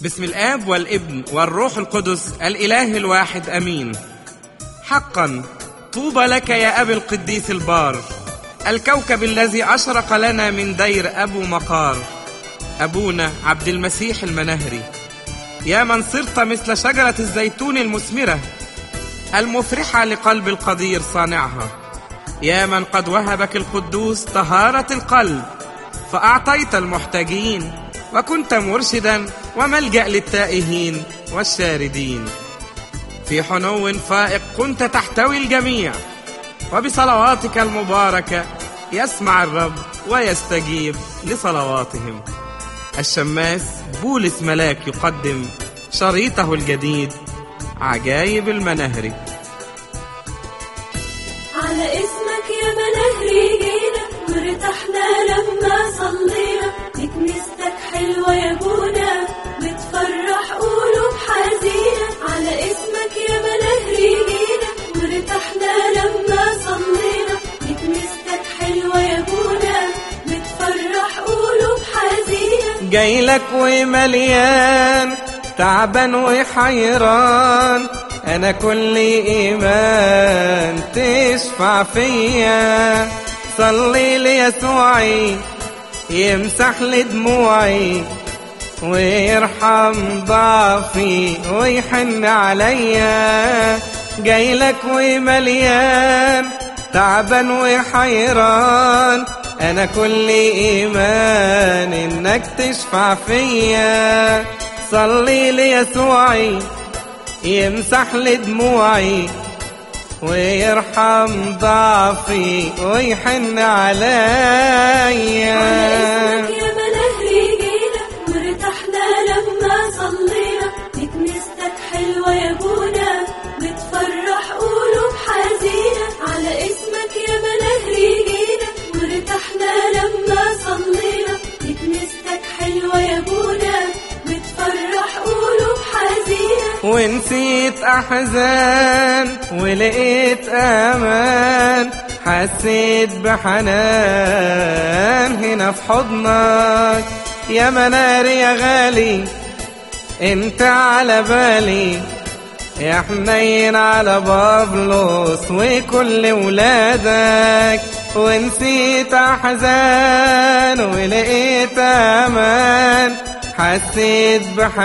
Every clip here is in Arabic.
باسم الآب والابن والروح القدس الإله الواحد أمين. حقا طوبى لك يا أبي القديس البار، الكوكب الذي أشرق لنا من دير أبو مقار، أبونا عبد المسيح المنهري. يا من صرت مثل شجرة الزيتون المثمرة المفرحة لقلب القدير صانعها، يا من قد وهبك القدوس طهارة القلب فأعطيت المحتاجين، وكنت مرشدا وملجأ للتائهين والشاردين. في حنو فائق كنت تحتوي الجميع، وبصلواتك المباركة يسمع الرب ويستجيب لصلواتهم. الشماس بولس ملاك يقدم شريطه الجديد عجائب المنهري. على اسمك يا منهري جينا وارتحنا لما صلينا، بكنيستك حلوة يا ابونا بتفرح قلوب حزينة. على اسمك يا منهري جينا وارتحنا لما صلينا، بكنيستك حلوة يا ابونا بتفرح قلوب حزينة. جايلك ومليان تعبان وحيران، أنا كل إيمان تشفع فيا. صلي ليسوعي يمسح لي دموعي ويرحم ضعفي ويحن عليا. جايلك ومليان تعبان وحيران، أنا كل إيمان إنك تشفع فيا. صلي ليسوعي يمسح لي دموعي ويرحم ضعفي ويحن عليا. على اسمك يا منهري جينا وارتحنا لما صلينا، بكنيستك حلوة يا ابونا بتفرح قلوب حزينة. على اسمك يا منهري جينا وارتحنا لما صلينا، بكنيستك حلوة يا ابونا بتفرح قلوب حزينة. ونسيت أحزان ولقيت أمان، حسيت بحنان هنا في حضنك يا مناري يا غالي. انت على بالي يا حنين على بابلوس وكل ولادك. ونسيت أحزان ولقيت أمان، حسيت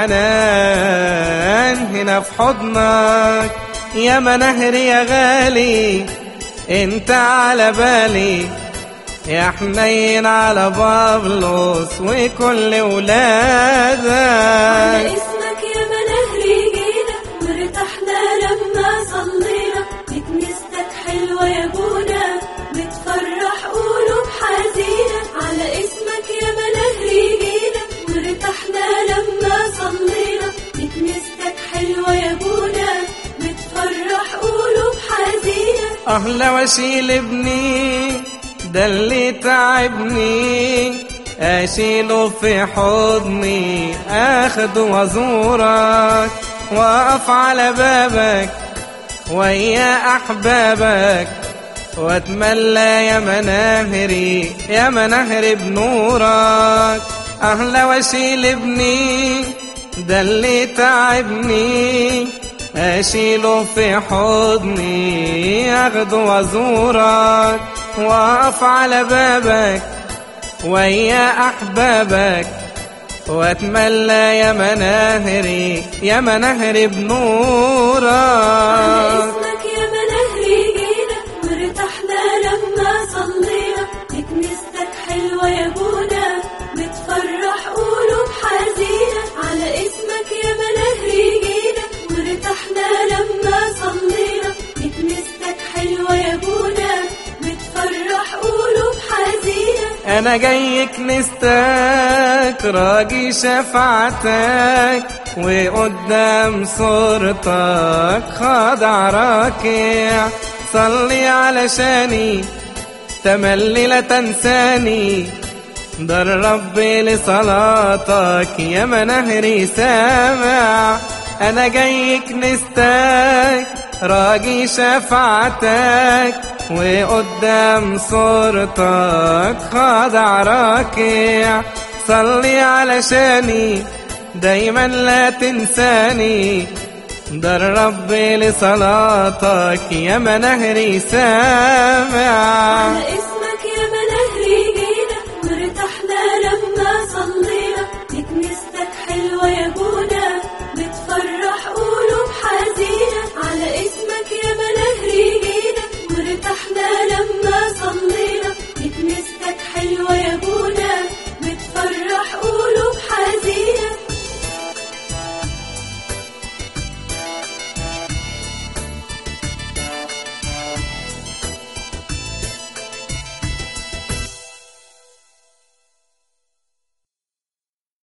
بحنان هنا في حضنك يا منهري يا غالي. انت على بالي يا حنين على بابلوس وكل ولادك. على اسمك يا منهري جينا وارتحنا لما صلينا، بكنيستك حلوة يا ابونا بتفرح قلوب حزينة. على اسمك يا منهري جينا وارتحنا لما صلينا، بكنيستك حلوة يا ابونا بتفرح قلوب حزينة. لو اشيل ابني ده اللي تعبني، اشيله في حضني اخده وازورك، واقف على بابك ويا احبابك واتملى يا مناهري يا مناهري بنورك. لو اشيل ابني ده اللي تعبني، اشيله في حضني اخده وازورك، واقف على بابك ويا احبابك واتملى يا مناهري يا مناهري بنورك. على اسمك يا منهري جينا وارتحنا لما صلينا، بكنيستك حلوة يا ابونا بتفرح قلوب حزينة. على اسمك يا منهري جينا وارتحنا لما صلينا، بكنيستك حلوة يا ابونا بتفرح قلوب حزينة. انا جاي كنيستك راجي شفاعتك، وقدام صورتك خاضع راكع. صلي علشاني تملي لا تنساني، ده الرب لصلاتك يا منهري سامع. انا جاي كنيستك راجي شفاعتك، وقدام صورتك خاضع راكع. صلي علشاني دايما لا تنساني، دار ربي لصلاتك يا منهري سامع. على اسمك يا منهري جينا وارتحنا لما صلينا، كنيستك حلوة يا ابونا